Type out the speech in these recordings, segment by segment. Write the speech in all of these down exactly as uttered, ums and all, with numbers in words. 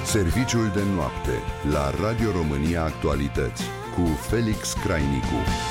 Serviciul de noapte la Radio România Actualități cu Felix Crainicu.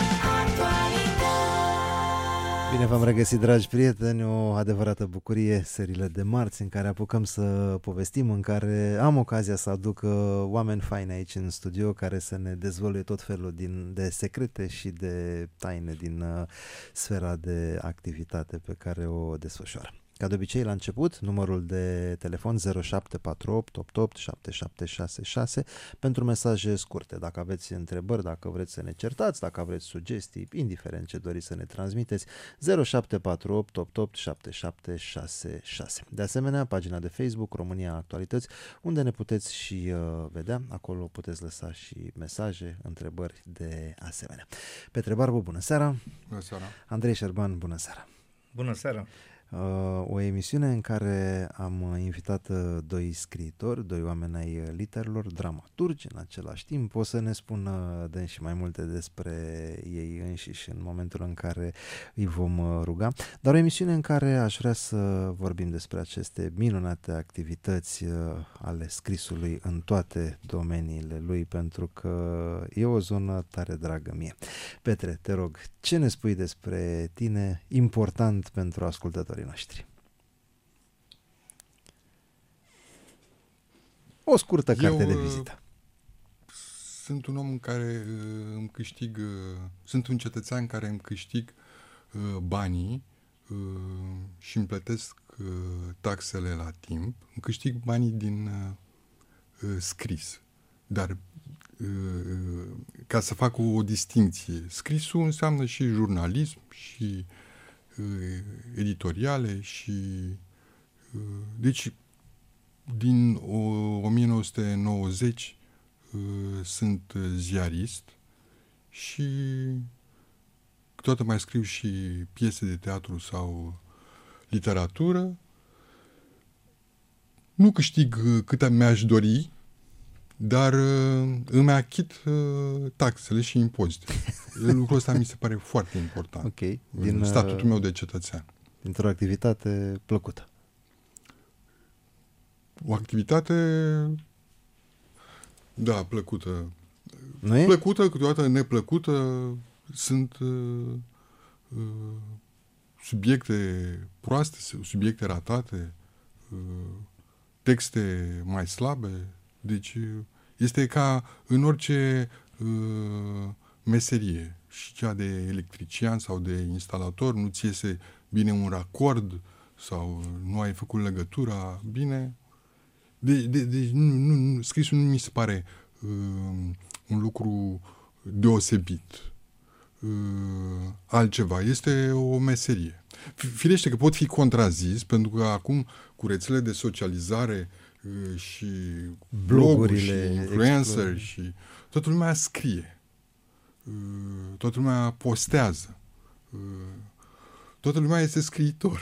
Bine v-am regăsit, dragi prieteni, o adevărată bucurie, seriile de marți în care apucăm să povestim, în care am ocazia să aduc oameni faini aici în studio care să ne dezvăluie tot felul din, de secrete și de taine din uh, sfera de activitate pe care o desfășoară. Ca de obicei, la început, numărul de telefon zero șapte patru opt opt opt șapte șapte șase șase pentru mesaje scurte. Dacă aveți întrebări, dacă vreți să ne certați, dacă aveți sugestii, indiferent ce doriți să ne transmiteți, zero șapte patru opt opt opt șapte șapte șase șase. De asemenea, pagina de Facebook România Actualități, unde ne puteți și uh, vedea, acolo puteți lăsa și mesaje, întrebări de asemenea. Petre Barbu, bună seara! Bună seara! Andrei Șerban, bună seara! Bună seara! O emisiune în care am invitat doi scriitori, doi oameni ai literelor, dramaturgi în același timp. O să ne spună dânsi mai multe despre ei înșiși în momentul în care îi vom ruga. Dar o emisiune în care aș vrea să vorbim despre aceste minunate activități ale scrisului în toate domeniile lui, pentru că e o zonă tare dragă mie. Petre, te rog, ce ne spui despre tine important pentru ascultători noștri? O scurtă carte Eu, de vizită. Sunt un om în care îmi câștig, sunt un cetățean care îmi câștig banii și îmi plătesc taxele la timp. Îmi câștig banii din scris. Dar ca să fac o distinție, scrisul înseamnă și jurnalism și editoriale și deci din o mie nouă sute nouăzeci sunt ziarist și câteodată mai scriu și piese de teatru sau literatură. Nu câștig cât mi-aș dori, dar îmi achit taxele și impozite. Lucrul ăsta mi se pare foarte important. Okay. Din statutul meu de cetățean. Dintr-o activitate plăcută. O activitate, da, plăcută. Nu e? Plăcută, câteodată neplăcută. Sunt uh, uh, subiecte proaste, subiecte ratate, uh, texte mai slabe. Deci este ca în orice uh, meserie, și cea de electrician sau de instalator, nu ți iese bine un racord sau nu ai făcut legătura bine. Deci de, de, nu, nu, scrisul nu mi se pare uh, un lucru deosebit. Uh, altceva. Este o meserie. Firește că pot fi contrazis, pentru că acum cu rețelele de socializare uh, și bloguri și influencer și toată lumea scrie. Uh, toată lumea postează. Uh, toată lumea este scriitor.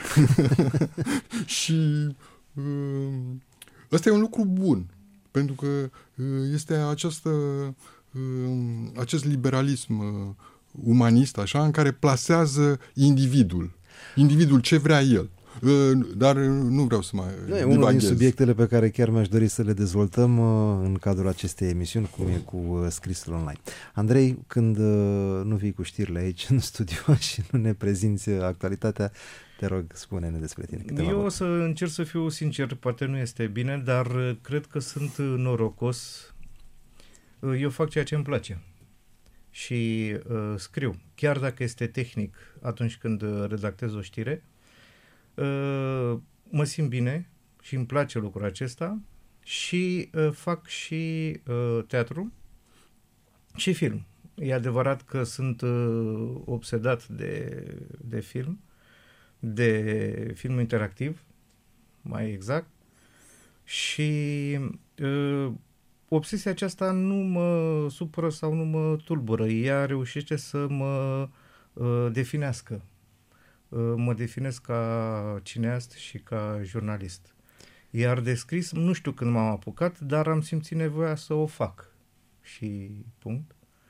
Și uh, ăsta e un lucru bun, pentru că uh, este această, uh, acest liberalism uh, umanist, așa, în care plasează individul. Individul ce vrea el. Dar nu vreau să mai nu, e unul din subiectele pe care chiar mi-aș dori să le dezvoltăm în cadrul acestei emisiuni, cum e cu scrisul online. Andrei, când nu vii cu știrile aici în studio și nu ne prezinți actualitatea, te rog, spune-ne despre tine câteva Eu vorbe. o să încerc să fiu sincer, poate nu este bine, dar cred că sunt norocos. Eu fac ceea ce îmi place și uh, scriu. Chiar dacă este tehnic atunci când redactez o știre, Uh, mă simt bine și îmi place lucrul acesta și uh, fac și uh, teatru și film. E adevărat că sunt uh, obsedat de, de film, de film interactiv, mai exact, și uh, obsesia aceasta nu mă supără sau nu mă tulbură. Ea reușește să mă uh, definească. Mă definesc ca cineast și ca jurnalist. Iar de scris, nu știu când m-am apucat, dar am simțit nevoia să o fac. Și punct.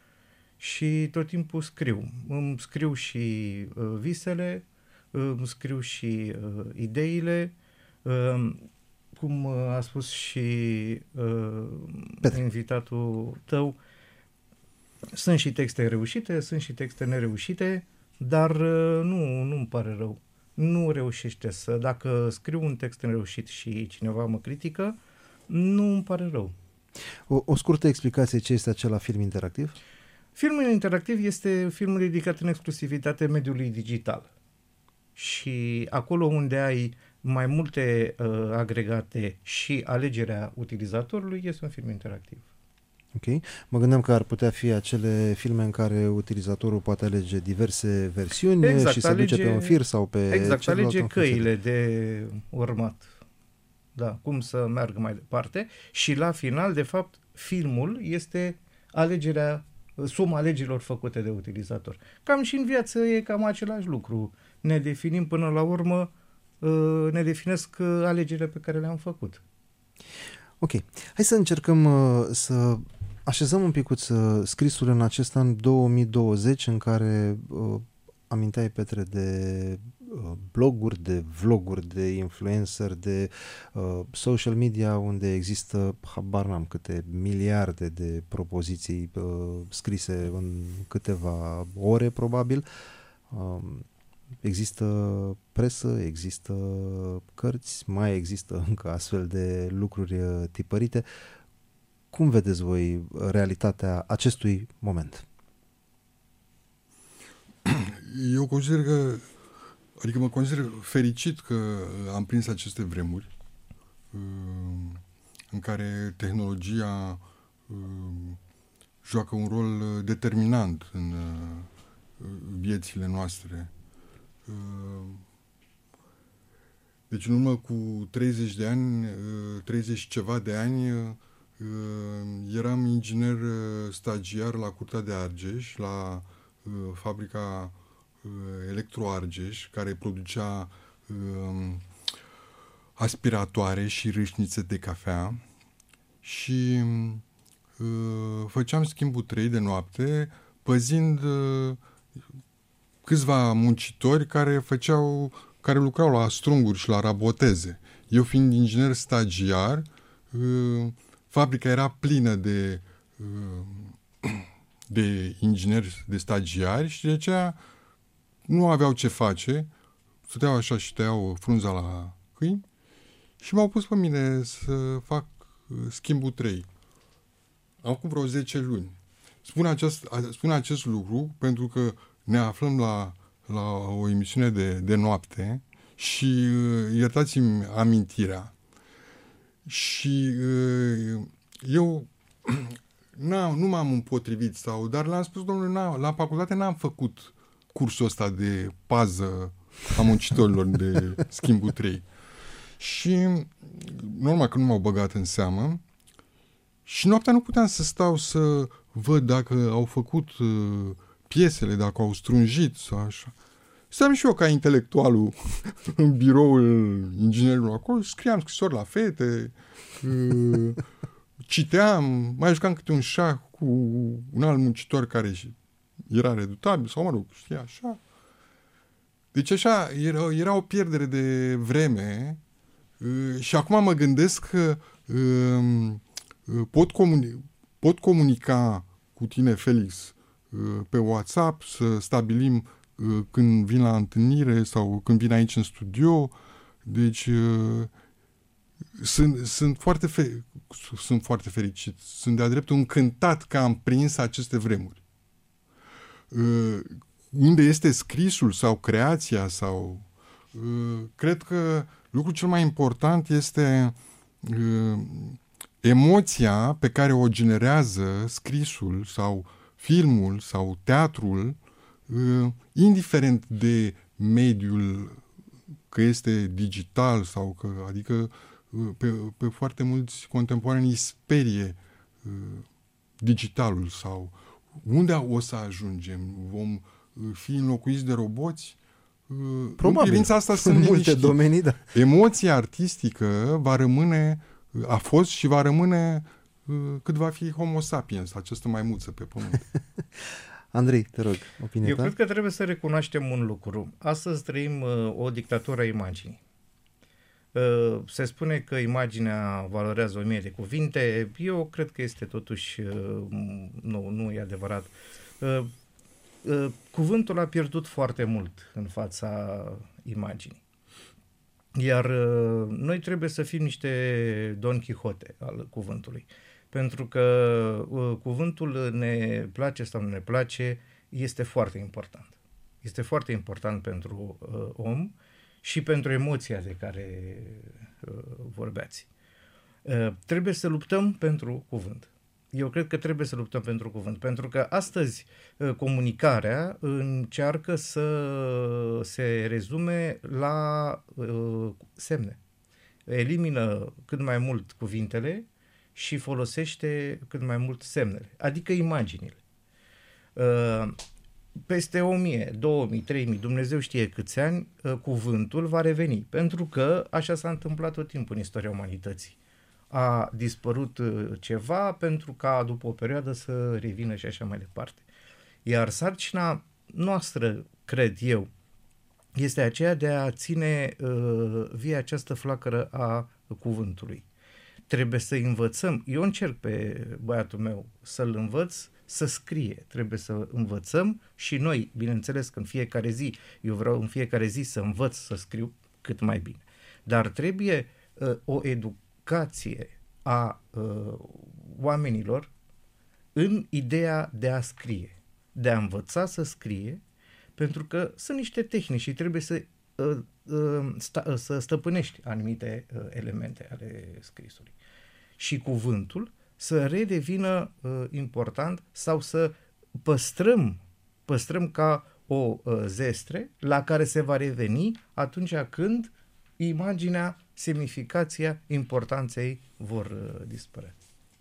Și tot timpul scriu. Îmi scriu și uh, visele, îmi scriu și uh, ideile. Uh, cum a spus și uh, invitatul tău, sunt și texte reușite, sunt și texte nereușite, dar uh, nu, nu îmi pare rău. Nu reușește să, dacă scriu un text nereușit și cineva mă critică, nu îmi pare rău. O, o scurtă explicație, ce este acela film interactiv? Filmul interactiv este film dedicat în exclusivitate mediului digital. Și acolo unde ai mai multe uh, agregate și alegerea utilizatorului, este un film interactiv. Ok. Mă gândeam că ar putea fi acele filme în care utilizatorul poate alege diverse versiuni exact, și se alege, duce pe un fir sau pe exact, alege căile de... de urmat. Da, cum să meargă mai departe. Și la final, de fapt, filmul este alegerea, suma alegerilor făcute de utilizator. Cam și în viață e cam același lucru. Ne definim până la urmă, ne definesc alegerile pe care le-am făcut. Ok. Hai să încercăm să așezăm un picuț scrisul în acest an două mii douăzeci, în care uh, aminteai, Petre, de uh, bloguri, de vloguri, de influencer, de uh, social media, unde există, habar n-am, câte miliarde de propoziții uh, scrise în câteva ore, probabil. Uh, există presă, există cărți, mai există încă astfel de lucruri uh, tipărite. Cum vedeți voi realitatea acestui moment? Eu consider că, adică mă consider fericit că am prins aceste vremuri în care tehnologia joacă un rol determinant în viețile noastre. Deci în urmă cu treizeci de ani, treizeci ceva de ani, eram inginer stagiar la Curtea de Argeș, la uh, fabrica uh, Electro Argeș, care producea uh, aspiratoare și râșnițe de cafea, și uh, făceam schimbul trei de noapte, păzind uh, câțiva muncitori care făceau, care lucrau la strunguri și la raboteze. Eu, fiind inginer stagiar, uh, fabrica era plină de, de ingineri, de stagiari, și de aceea nu aveau ce face, stăteau așa și tăiau frunza la câini, și m-au pus pe mine să fac schimbul trei. Acum vreo zece luni. Spun acest, spun acest lucru pentru că ne aflăm la, la o emisiune de, de noapte și iertați-mi amintirea. Și uh, eu nu m-am împotrivit, sau, dar le-am spus, domnule, la facultate n-am făcut cursul ăsta de pază a muncitorilor de schimbul trei. Și normal că nu m-au băgat în seamă, și noaptea nu puteam să stau să văd dacă au făcut uh, piesele, dacă au strunjit sau așa. Stăteam și eu ca intelectualul în biroul inginerilor acolo, scriam scrisori la fete, uh, citeam, mai jucam câte un șah cu un alt muncitor care era redutabil, sau mă rog, știa, așa. Deci așa, era, era o pierdere de vreme uh, și acum mă gândesc că uh, pot, comuni- pot comunica cu tine, Felix, uh, pe WhatsApp, să stabilim când vin la întâlnire sau când vin aici în studio. Deci uh, sunt, sunt, foarte fe- sunt foarte fericit. Sunt de-a dreptul încântat că am prins aceste vremuri. Uh, unde este scrisul sau creația sau... Uh, cred că lucrul cel mai important este uh, emoția pe care o generează scrisul sau filmul sau teatrul, Uh, indiferent de mediul, că este digital sau că, adică uh, pe, pe foarte mulți contemporani îi sperie uh, digitalul, sau unde o să ajungem? Vom uh, fi înlocuiți de roboți? Uh, Probabil. În privința asta sunt în multe liniștit. domenii, da. Emoția artistică va rămâne, a fost și va rămâne uh, cât va fi Homo sapiens, această maimuță pe pământ. Andrei, te rog, opinia Eu ta? cred că trebuie să recunoaștem un lucru. Astăzi trăim uh, o dictatură a imaginii. Se spune că imaginea valorează o mie de cuvinte. Eu cred că este totuși, nu, nu e adevărat. Cuvântul a pierdut foarte mult în fața imaginii. Iar noi trebuie să fim niște Don Quixote al cuvântului. Pentru că cuvântul, ne place sau nu ne place, este foarte important. Este foarte important pentru om și pentru emoția de care uh, vorbeați. Uh, trebuie să luptăm pentru cuvânt. Eu cred că trebuie să luptăm pentru cuvânt, pentru că astăzi uh, comunicarea încearcă să se rezume la uh, semne. Elimină cât mai mult cuvintele și folosește cât mai mult semnele, adică imaginile. Uh, Peste o mie, două mii, trei mii, Dumnezeu știe câți ani, cuvântul va reveni. Pentru că așa s-a întâmplat tot timpul în istoria umanității. A dispărut ceva pentru ca după o perioadă să revină și așa mai departe. Iar sarcina noastră, cred eu, este aceea de a ține uh, vie această flacără a cuvântului. Trebuie să învățăm. Eu încerc pe băiatul meu să-l învăț să scrie. Trebuie să învățăm și noi, bineînțeles că în fiecare zi, eu vreau în fiecare zi să învăț să scriu cât mai bine. Dar trebuie uh, o educație a uh, oamenilor în ideea de a scrie, de a învăța să scrie, pentru că sunt niște tehnici și trebuie să, uh, uh, sta, uh, să stăpânești anumite uh, elemente ale scrisului. Și cuvântul să redevină uh, important sau să păstrăm, păstrăm ca o uh, zestre la care se va reveni atunci când imaginea, semnificația importanței vor uh, dispărea.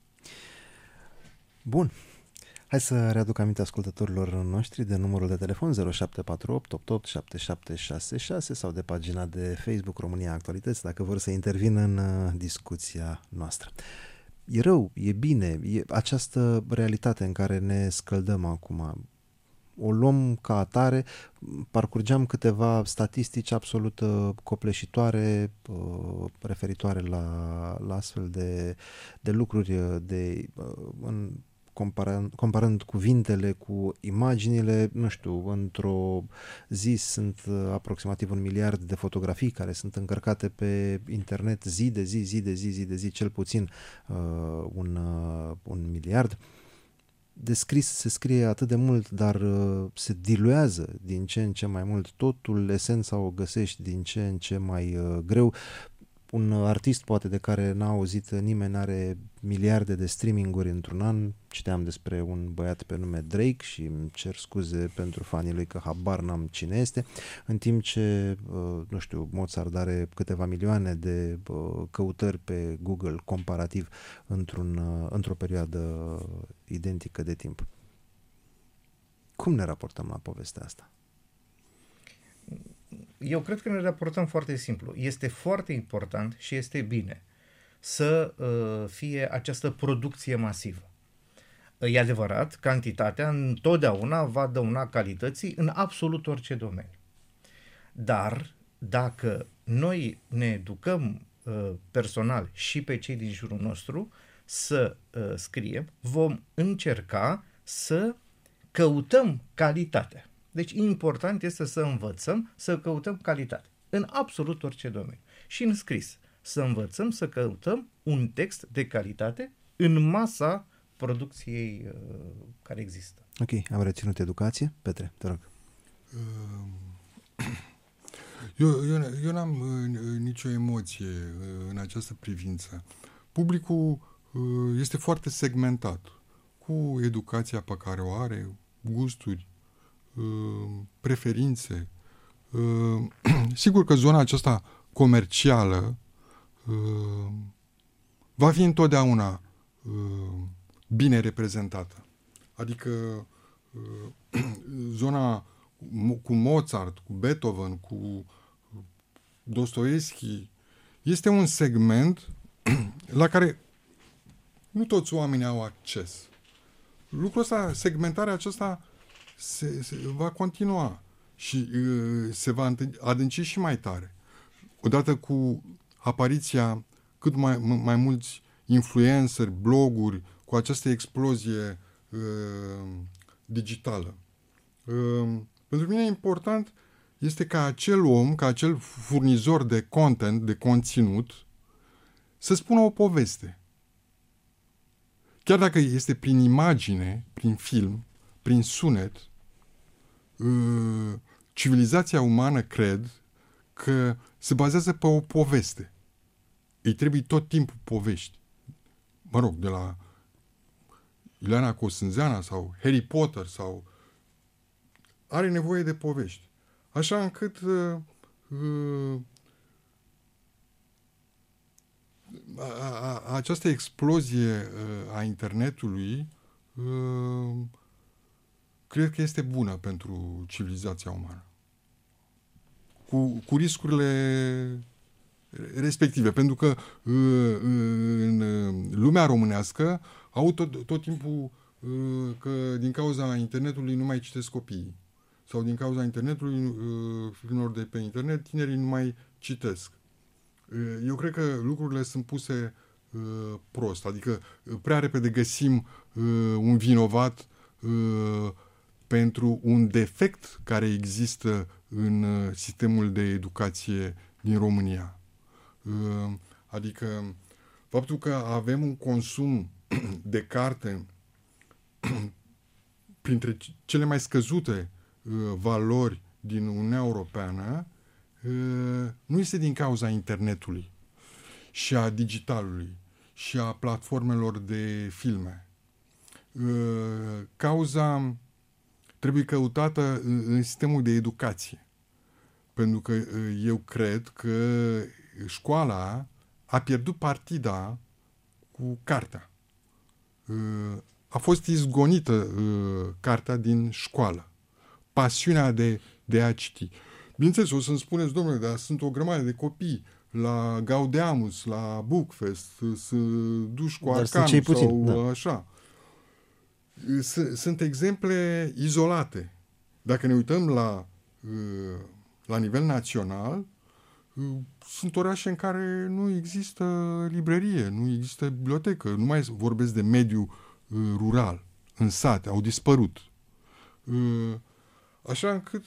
Bun. Hai să readuc aminte ascultătorilor noștri de numărul de telefon zero șapte patru opt opt opt șapte șapte șase șase sau de pagina de Facebook România Actualități dacă vor să intervină în uh, discuția noastră. E rău, e bine, e această realitate în care ne scăldăm acum. O luăm ca atare, parcurgeam câteva statistici absolut uh, copleșitoare uh, referitoare la, la astfel de, de lucruri, de, uh, în, comparând, comparând cuvintele cu imaginile, nu știu, într-o zi sunt uh, aproximativ un miliard de fotografii care sunt încărcate pe internet zi de zi, zi de zi, zi de zi, cel puțin uh, un, uh, un miliard. De scris se scrie atât de mult, dar uh, se diluează din ce în ce mai mult. Totul, esența o găsești din ce în ce mai uh, greu. Un artist poate de care n-a auzit nimeni are miliarde de streaminguri într-un an. Citeam despre un băiat pe nume Drake și îmi cer scuze pentru fanii lui că habar n-am cine este, în timp ce, uh, nu știu, Mozart are câteva milioane de uh, căutări pe Google comparativ într-un, uh, într-o perioadă identică de timp. Cum ne raportăm la povestea asta? Eu cred că ne raportăm foarte simplu. Este foarte important și este bine să uh, fie această producție masivă. E adevărat, cantitatea întotdeauna va dăuna calității în absolut orice domeniu. Dar dacă noi ne educăm uh, personal și pe cei din jurul nostru să uh, scriem, vom încerca să căutăm calitatea. Deci important este să învățăm să căutăm calitate în absolut orice domeniu. Și în scris, să învățăm să căutăm un text de calitate în masa producției uh, care există. Ok, am reținut educație. Petre, te rog. Eu, eu, eu n-am uh, nicio emoție uh, în această privință. Publicul uh, este foarte segmentat, cu educația pe care o are, gusturi, preferințe. Sigur că zona aceasta comercială va fi întotdeauna bine reprezentată. Adică zona cu Mozart, cu Beethoven, cu Dostoevski este un segment la care nu toți oamenii au acces. Lucrul ăsta, segmentarea aceasta Se, se va continua și uh, se va adânci și mai tare. Odată cu apariția cât mai, mai mulți influenceri, bloguri, cu această explozie uh, digitală. Uh, pentru mine important este ca acel om, ca acel furnizor de content, de conținut, să spună o poveste. Chiar dacă este prin imagine, prin film, prin sunet, uh, civilizația umană, cred, că se bazează pe o poveste. Îi trebuie tot timpul povești. Mă rog, de la Ileana Cosânzeana sau Harry Potter sau... Are nevoie de povești. Așa încât uh, uh, a, a, această explozie uh, a internetului uh, cred că este bună pentru civilizația umană. Cu, cu riscurile respective. Pentru că uh, în lumea românească au tot, tot timpul uh, că din cauza internetului nu mai citesc copiii. Sau din cauza internetului, uh, filmelor de pe internet, tinerii nu mai citesc. Uh, eu cred că lucrurile sunt puse uh, prost. Adică uh, prea repede găsim uh, un vinovat uh, pentru un defect care există în uh, sistemul de educație din România. Uh, adică faptul că avem un consum de carte printre cele mai scăzute uh, valori din Uniunea Europeană uh, nu este din cauza internetului și a digitalului și a platformelor de filme. Uh, cauza trebuie căutată în, în sistemul de educație. Pentru că uh, eu cred că școala a pierdut partida cu cartea. Uh, a fost izgonită uh, cartea din școală. Pasiunea de, de a citi. Bineînțeles, o să-mi spuneți, domnule, dar sunt o grămadă de copii la Gaudeamus, la Bookfest, să duci cu Arcanul sau da. Așa. Sunt exemple izolate. Dacă ne uităm la, la nivel național, sunt orașe în care nu există librărie, nu există bibliotecă, nu mai vorbesc de mediu rural, în sate, au dispărut. Așa încât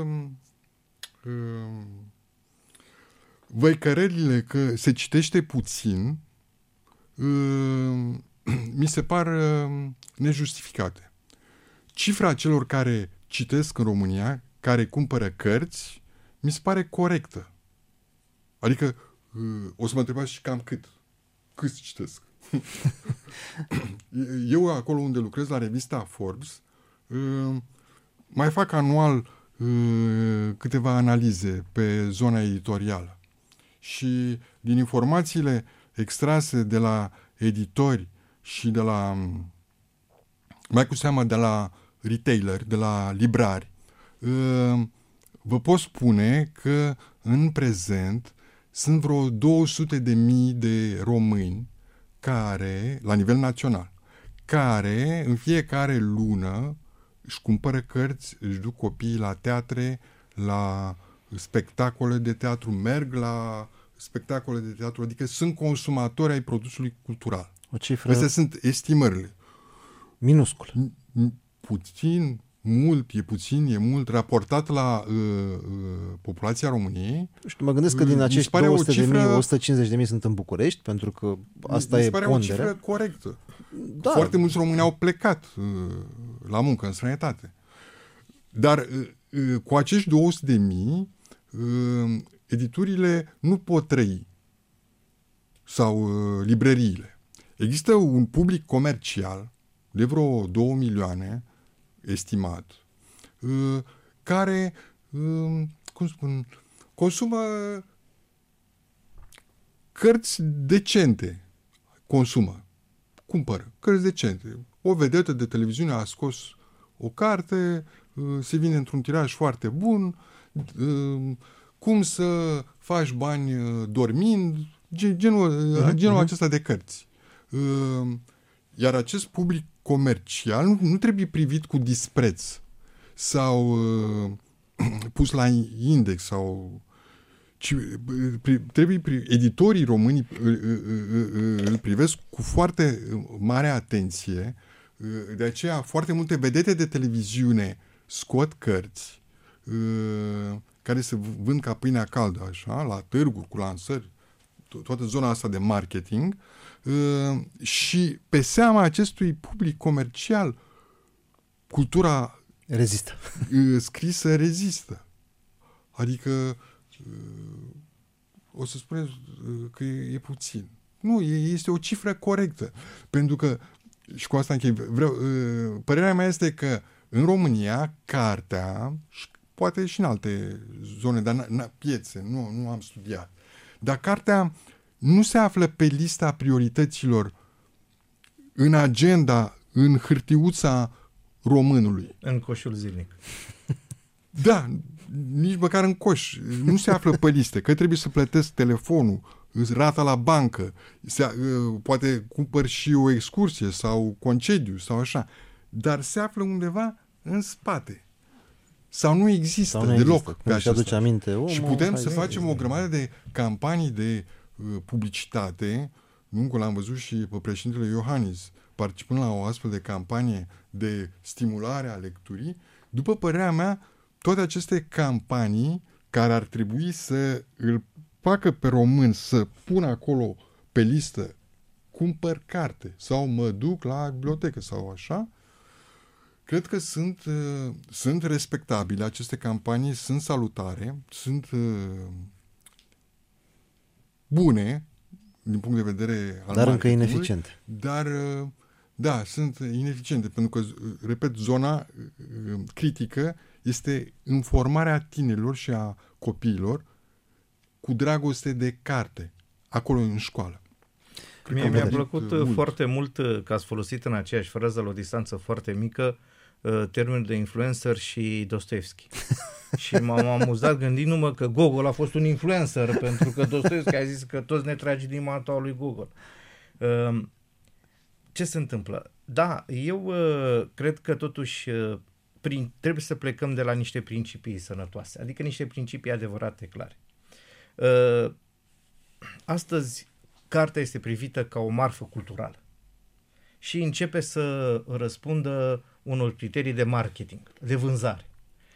văicărelile că se citește puțin mi se par nejustificate. Cifra celor care citesc în România, care cumpără cărți, mi se pare corectă. Adică, o să mă întrebați și cam cât. Cât citesc? Eu, acolo unde lucrez, la revista Forbes, mai fac anual câteva analize pe zona editorială. Și din informațiile extrase de la editori și de la, mai cu seamă de la retaileri, de la librari, vă pot spune că în prezent sunt vreo două sute de mii de români care, la nivel național, care în fiecare lună își cumpără cărți, își duc copiii la teatre, la spectacole de teatru, merg la spectacole de teatru, adică sunt consumatori ai produsului cultural. O cifră... Astea sunt estimările. Minuscul. Puțin, mult, e puțin, e mult, raportat la uh, uh, populația României. Știu, mă gândesc că din acești două sute de mii, o sută cincizeci de mii sunt în București, pentru că asta e ponderea. Mi se pare o cifră corectă. Da. Foarte mulți români au plecat uh, la muncă în străinătate. Dar uh, uh, cu acești două sute de mii, uh, editurile nu pot trăi. Sau uh, librăriile. Există un public comercial de vreo două milioane, estimat, uh, care, uh, cum spun, consumă cărți decente. Consumă. Cumpără cărți decente. O vedetă de televiziune a scos o carte, uh, se vine într-un tiraj foarte bun, uh, cum să faci bani uh, dormind, genul, uh, genul uh-huh. acesta de cărți. Uh, iar acest public comercial nu, nu trebuie privit cu dispreț sau uh, pus la index sau... ci, pri, trebuie, pri, editorii români îl, îl privesc cu foarte mare atenție, de aceea foarte multe vedete de televiziune scot cărți care se vând ca pâinea caldă, așa, la târguri, cu lansări, toată zona asta de marketing, și pe seama acestui public comercial, cultura rezistă. scrisă rezistă. Adică o să spuneți că e, e puțin. Nu, este o cifră corectă. Pentru că, și cu asta închei, vreau, părerea mea este că în România, cartea, poate și în alte zone, dar n- piețe, nu, nu am studiat, dar cartea nu se află pe lista priorităților în agenda, în hârtiuța românului. În coșul zilnic. Da, nici măcar în coș. Nu se află pe liste, că trebuie să plătesc telefonul, rata la bancă, se, poate cumpăr și o excursie sau concediu sau așa, dar se află undeva în spate. Sau nu există sau nu deloc există. pe acesta. Aminte, oh, și mă, putem hai, să hai, facem hai, o grămadă de campanii de uh, publicitate. Nu, că l-am văzut și pe președintele Iohannis participând la o astfel de campanie de stimulare a lecturii. După părerea mea, toate aceste campanii care ar trebui să îl facă pe român să pună acolo pe listă cumpăr carte sau mă duc la bibliotecă sau așa, cred că sunt, uh, sunt respectabile. Aceste campanii sunt salutare, sunt uh, bune din punct de vedere al dar încă ineficiente. Dar, uh, da, sunt ineficiente, pentru că, repet, zona uh, critică este informarea tinerilor și a copiilor cu dragoste de carte, acolo în școală. Cred Mie mi-a plăcut mult. foarte mult că ați folosit în aceeași frază, la o distanță foarte mică, termenul de influencer și Dostoevski. Și m-am amuzat gândindu-mă că Gogol a fost un influencer, pentru că Dostoevski a zis că toți ne tragi din manta lui Gogol. Ce se întâmplă? Da, eu cred că totuși prin, trebuie să plecăm de la niște principii sănătoase, adică niște principii adevărate, clare. Astăzi, cartea este privită ca o marfă culturală și începe să răspundă unor criterii de marketing, de vânzare.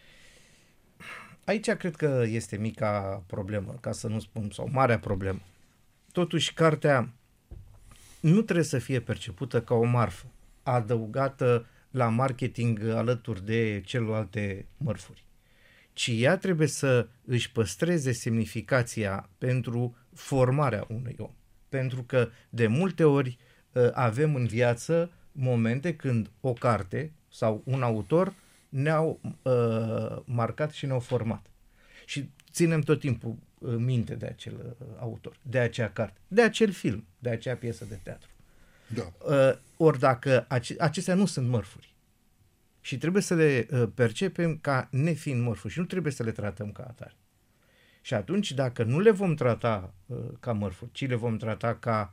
Aici cred că este mica problemă, ca să nu spun, sau marea problemă. Totuși, cartea nu trebuie să fie percepută ca o marfă adăugată la marketing alături de celelalte mărfuri, ci ea trebuie să își păstreze semnificația pentru formarea unui om. Pentru că de multe ori avem în viață momente când o carte sau un autor ne-au uh, marcat și ne-au format. Și ținem tot timpul minte de acel uh, autor, de acea carte, de acel film, de acea piesă de teatru. Da. Uh, ori dacă ace- acestea nu sunt mărfuri și trebuie să le uh, percepem ca nefiind mărfuri și nu trebuie să le tratăm ca atare. Și atunci, dacă nu le vom trata uh, ca mărfuri, ci le vom trata ca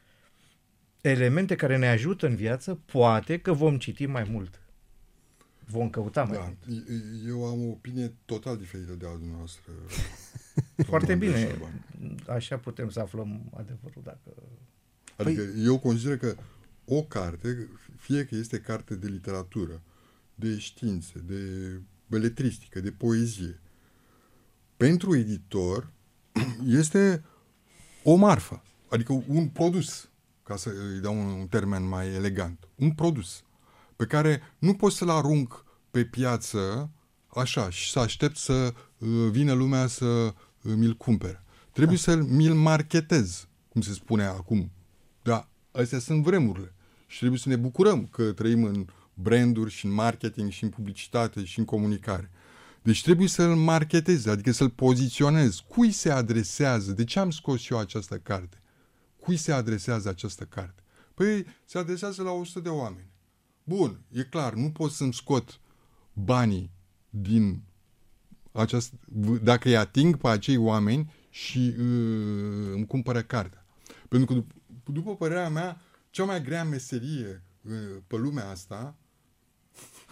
elemente care ne ajută în viață, poate că vom citi mai mult. Vom căuta mai da, mult. Eu am o opinie total diferită de a dumneavoastră. Foarte bine. Șerban. Așa putem să aflăm adevărul. Dacă... Adică păi... eu consider că o carte, fie că este carte de literatură, de științe, de beletristică, de poezie, pentru editor este o marfă, adică un produs, ca să îi dau un, un termen mai elegant, un produs pe care nu poți să-l arunc pe piață așa și să aștept să uh, vină lumea să uh, mi-l cumpere. Trebuie da. să mi-l marketez, cum se spune acum. Da, astea sunt vremurile și trebuie să ne bucurăm că trăim în branduri și în marketing și în publicitate și în comunicare. Deci trebuie să-l marketez, adică să-l poziționez. Cui se adresează? De ce am scos eu această carte? Cui se adresează această carte? Păi se adresează la o sută de oameni. Bun, e clar, nu pot să-mi scot banii din această... dacă îi ating pe acei oameni și uh, îmi cumpără cartea. Pentru că, dup- după părerea mea, cea mai grea meserie uh, pe lumea asta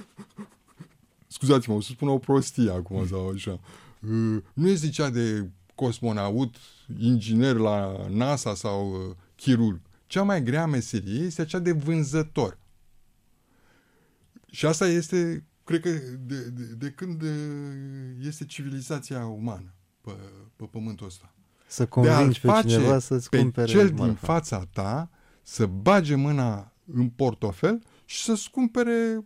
scuzați-mă, o să spun o prostie acum sau așa, uh, nu este cea de cosmonaut, inginer la NASA sau uh, chirurg. Cea mai grea meserie este aceea de vânzător. Și asta este, cred că, de, de, de când este civilizația umană pe, pe pământul ăsta. Să convingi pe cineva să-ți pe cumpere cel marfa. din fața ta să bage mâna în portofel și să-ți cumpere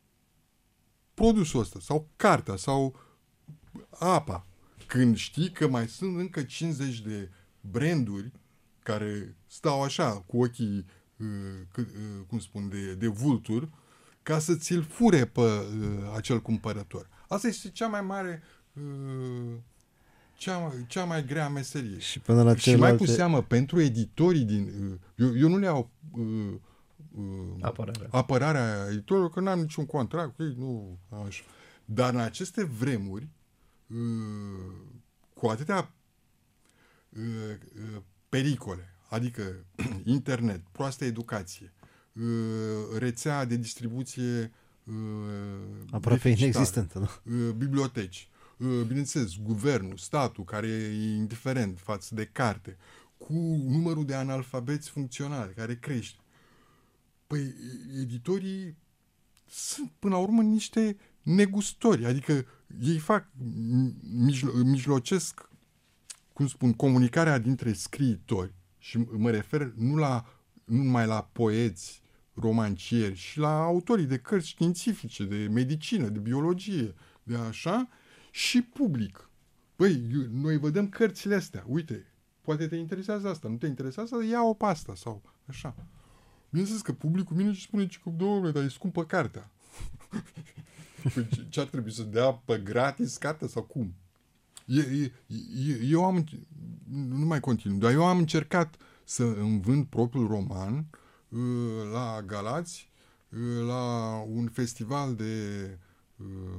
produsul ăsta, sau cartea, sau apa. Când știi că mai sunt încă cincizeci de branduri care stau așa, cu ochii, uh, uh, cum spun, de, de vulturi, ca să ți-l fure pe uh, acel cumpărător. Asta este cea mai mare, uh, cea, cea mai grea meserie. Și, până la și mai cu celelalte... seamă, pentru editorii din... Uh, eu, eu nu le iau uh, uh, Apărarea. apărarea editorilor, că n-am niciun contract cu ei, nu așa. Dar în aceste vremuri, uh, cu atâtea uh, uh, pericole, adică internet, proastă educație, uh, rețea de distribuție uh, aproape inexistentă, nu? uh, biblioteci, uh, bineînțeles, guvernul, statul, care e indiferent față de carte, cu numărul de analfabeți funcționali care crește. Păi, editorii sunt, până la urmă, niște negustori, adică ei fac, mijlo- mijlocesc, cum spun, comunicarea dintre scriitori, și mă refer nu, la, nu numai la poeți, romancieri, și la autorii de cărți științifice, de medicină, de biologie, de așa, și public. Păi, noi vă dăm cărțile astea, uite, poate te interesează asta, nu te interesează asta, ia-o pe asta, sau așa. Bineînțeles că publicul vine și spune, domnule, dar e scumpă cartea. Păi ce ar trebui să dea pe gratis cartea sau cum? E, e, eu am, nu mai continuu, dar eu am încercat să îmi vând propriul roman uh, la Galați, uh, la un festival de, uh,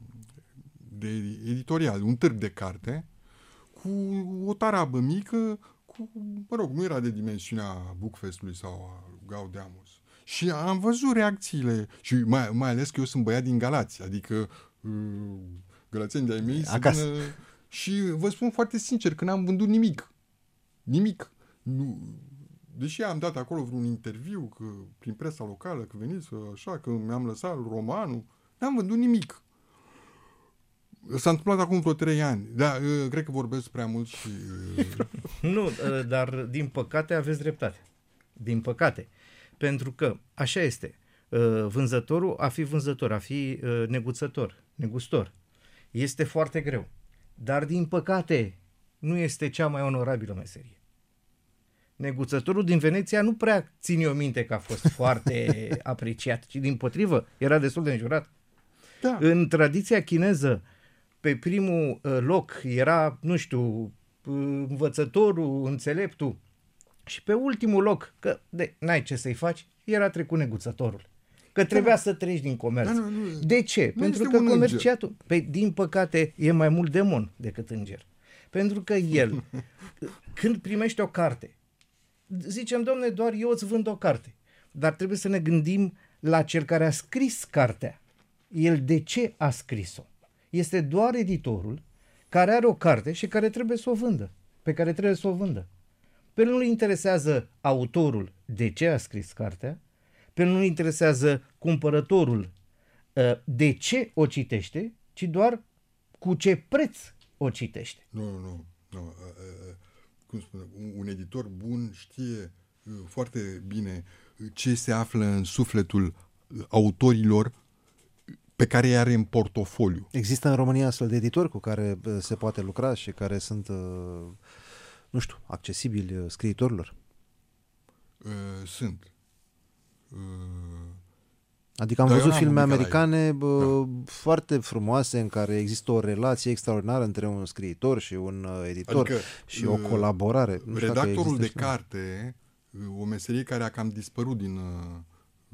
de editorial, un târg de carte, cu o tarabă mică, cu, mă rog, nu era de dimensiunea Bookfest-ului sau a Gaudeamus. Și am văzut reacțiile, și mai, mai ales că eu sunt băiat din Galați, adică uh, gălățeni de-ai mei acasă. Sunt, uh, și vă spun foarte sincer că n-am vândut nimic. Nimic. Nu, deși am dat acolo vreun interviu că, prin presa locală, că veniți, așa, că mi-am lăsat romanul, n-am vândut nimic. S-a întâmplat acum vreo trei ani. Da, uh, cred că vorbesc prea mult și... Uh... Nu, uh, dar din păcate aveți dreptate. Din păcate. Pentru că așa este. Uh, vânzătorul, a fi vânzător, a fi uh, neguțător, negustor, este foarte greu. Dar din păcate nu este cea mai onorabilă meserie. Neguțătorul din Veneția nu prea ține o minte că a fost foarte apreciat, ci dimpotrivă era destul de înjurat. Da. În tradiția chineză, pe primul uh, loc era, nu știu, uh, învățătorul, înțeleptul, și pe ultimul loc, că de, n-ai ce să-i faci, era trecut neguțătorul. Că trebuia da. să treci din comerț. Da, nu, nu, de ce? Nu Pentru că comerciatul, pe, din păcate, e mai mult demon decât înger. Pentru că el, când primește o carte, zicem, domne, doar eu îți vând o carte. Dar trebuie să ne gândim la cel care a scris cartea. El de ce a scris-o? Este doar editorul care are o carte și care trebuie să o vândă. Pe care trebuie să o vândă. Pe el nu-l interesează autorul de ce a scris cartea, pe el nu-l interesează cumpărătorul de ce o citește, ci doar cu ce preț o citește. Nu, nu, nu. Cum spune, un editor bun știe foarte bine ce se află în sufletul autorilor pe care îi are în portofoliu. Există în România astfel de editori cu care se poate lucra și care sunt, nu știu, accesibili scriitorilor? Uh, sunt. Uh, adică am văzut filme americane bă, da. foarte frumoase în care există o relație extraordinară între un scriitor și un editor, adică, și o colaborare. Nu redactorul de carte, o meserie care a cam dispărut din uh,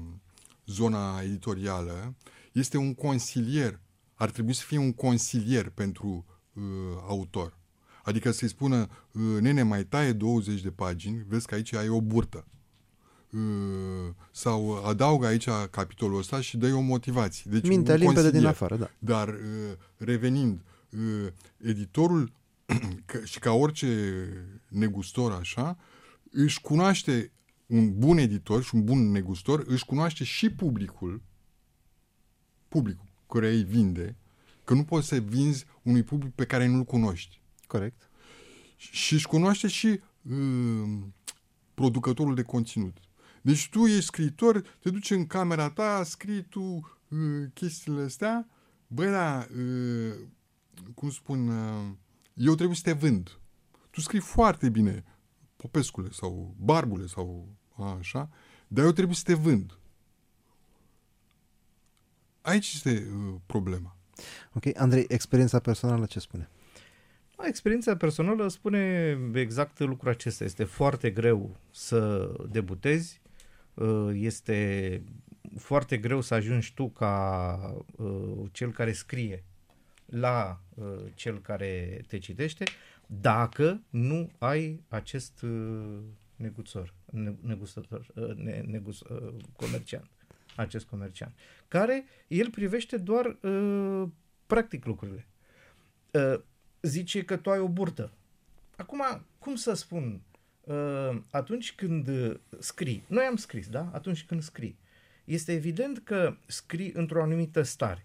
zona editorială, este un consilier. Ar trebui să fie un consilier pentru uh, autor. Adică să-i spună, uh, nene, mai taie douăzeci de pagini, vezi că aici ai o burtă. Uh, sau adaugă aici capitolul ăsta și dă-i o motivație. Deci, mintea limpede din afară, da. Dar, uh, revenind, uh, editorul că, și ca orice negustor așa, își cunoaște un bun editor și un bun negustor, își cunoaște și publicul, publicul care îi vinde, că nu poți să vinzi unui public pe care nu-l cunoști. Corect. Și își cunoaște și uh, producătorul de conținut. Deci tu ești scriitor, te duci în camera ta, scrii tu uh, chestiile astea, băi, da, uh, cum spun, uh, eu trebuie să te vând. Tu scrii foarte bine, Popescule sau Barbule sau așa, dar eu trebuie să te vând. Aici este uh, problema. Ok, Andrei, experiența personală ce spune? Experiența personală spune exact lucrul acesta. Este foarte greu să debutezi, este foarte greu să ajungi tu ca cel care scrie la cel care te citește dacă nu ai acest negustor, negustor, negus, comerciant, acest comerciant, care el privește doar practic lucrurile. Zice că tu ai o burtă. Acum, cum să spun, atunci când scrii, noi am scris, da? Atunci când scrii, este evident că scrii într-o anumită stare.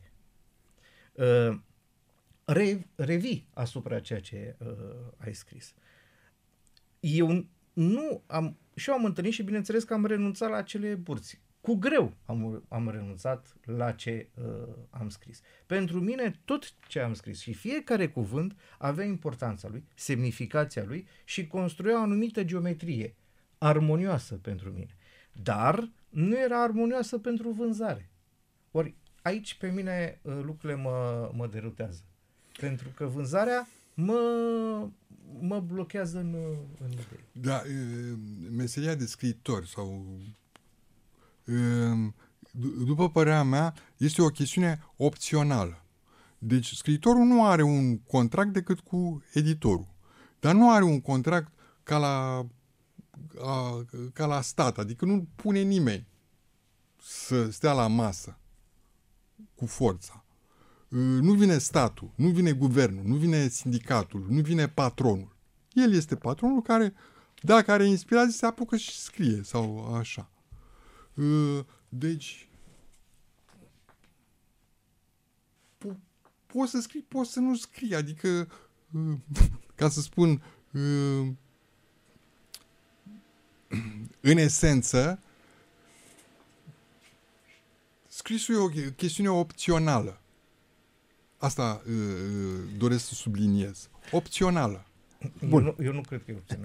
Re, revii asupra ceea ce ai scris. Eu nu am, și eu am întâlnit și bineînțeles că am renunțat la acele burți. Cu greu am, am renunțat la ce uh, am scris. Pentru mine tot ce am scris și fiecare cuvânt avea importanța lui, semnificația lui și construia o anumită geometrie armonioasă pentru mine. Dar nu era armonioasă pentru vânzare. Ori aici pe mine uh, lucrurile mă, mă derutează. Pentru că vânzarea mă, mă blochează în, în idei. Da, meseria de scriitor sau... după părerea mea, este o chestiune opțională. Deci scriitorul nu are un contract decât cu editorul. Dar nu are un contract ca la, a, ca la stat. Adică nu pune nimeni să stea la masă cu forța. Nu vine statul, nu vine guvernul, nu vine sindicatul, nu vine patronul. El este patronul care, dacă are inspirație, se apucă și scrie sau așa. Deci po- poți să scrii, poți să nu scrii, adică ca să spun în esență scrisul e o chestiune opțională. Asta doresc să subliniez. Opțională. Bun. Eu, nu, eu nu cred că e opțională.